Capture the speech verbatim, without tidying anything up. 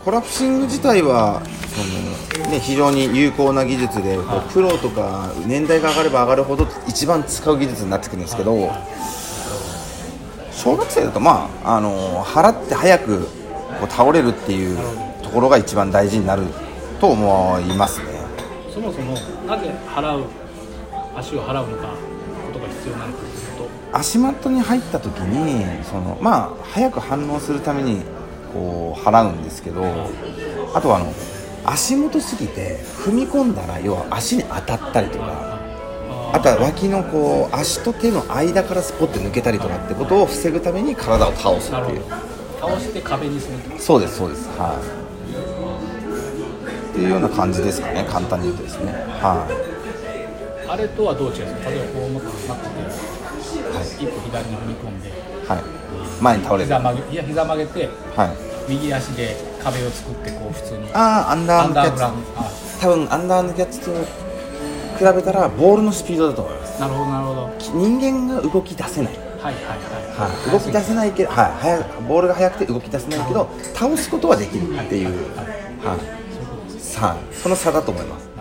コラプシング自体はその、ね、非常に有効な技術で、こうプロとか年代が上がれば上がるほど一番使う技術になってくるんですけど、小学生だと、まあ、あの払って早くこう倒れるっていうところが一番大事になると思いますね。 そもそもなぜ払う足を払うのかことが必要なのかというと、 足マットに入った時にその、まあ、早く反応するためにこう払うんですけど、あとはあの足元すぎて踏み込んだら要は足に当たったりとか、あとは脇のこう足と手の間からスポッて抜けたりとかってことを防ぐために体を倒すっていう。 倒して壁にするってこと。 そうですそうです、はい、っていうような感じですかね、簡単に言うとですね。はい、 あれとはどう違うんですか。例えばこう持って待ってて、 はい、 一歩左に踏み込んで、 はい、前に倒れる、 膝曲げ、いや膝曲げて、 はい、 右足で壁を作ってこう普通に、 ああアンダーのキャッチ、 あ多分アンダーのキャッチと比べたらボールのスピードだと思います。 なるほどなるほど。 人間が動き出せない、 はいはいはい、 はい、動き出せないけど、はい、早くボールが速くて動き出せないけど倒すことはできるっていう、はい、はい、その差だと思います。